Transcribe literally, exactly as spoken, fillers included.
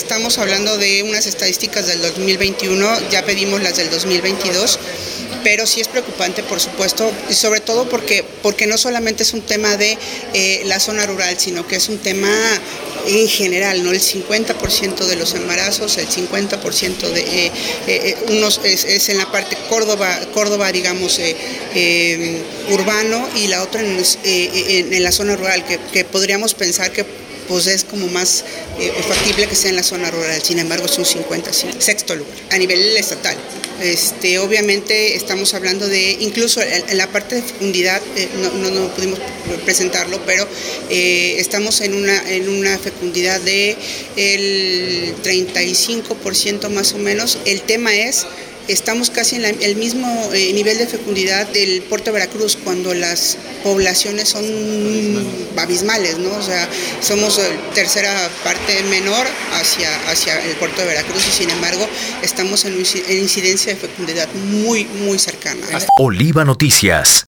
estamos hablando de unas estadísticas del dos mil veintiuno, ya pedimos las del dos mil veintidós, pero sí es preocupante, por supuesto, y sobre todo porque, porque no solamente es un tema de eh, la zona rural, sino que es un tema en general, ¿no? El cincuenta por ciento de los embarazos, el cincuenta por ciento de eh, eh, unos es, es en la parte Córdoba, Córdoba digamos, eh, eh, urbano, y la otra en, eh, en, en la zona rural, que, que podríamos pensar que pues es como más eh, factible que sea en la zona rural. Sin embargo, es un cincuenta, sexto lugar a nivel estatal. Este, obviamente estamos hablando de, incluso en la parte de fecundidad, eh, no, no, no pudimos presentarlo, pero eh, estamos en una, en una fecundidad de el treinta y cinco por ciento más o menos. El tema es, estamos casi en la, el mismo eh, nivel de fecundidad del puerto de Veracruz, cuando las poblaciones son abismales, ¿no? O sea, somos tercera parte menor hacia, hacia el puerto de Veracruz, y sin embargo estamos en, en incidencia de fecundidad muy, muy cercana. Oliva Noticias.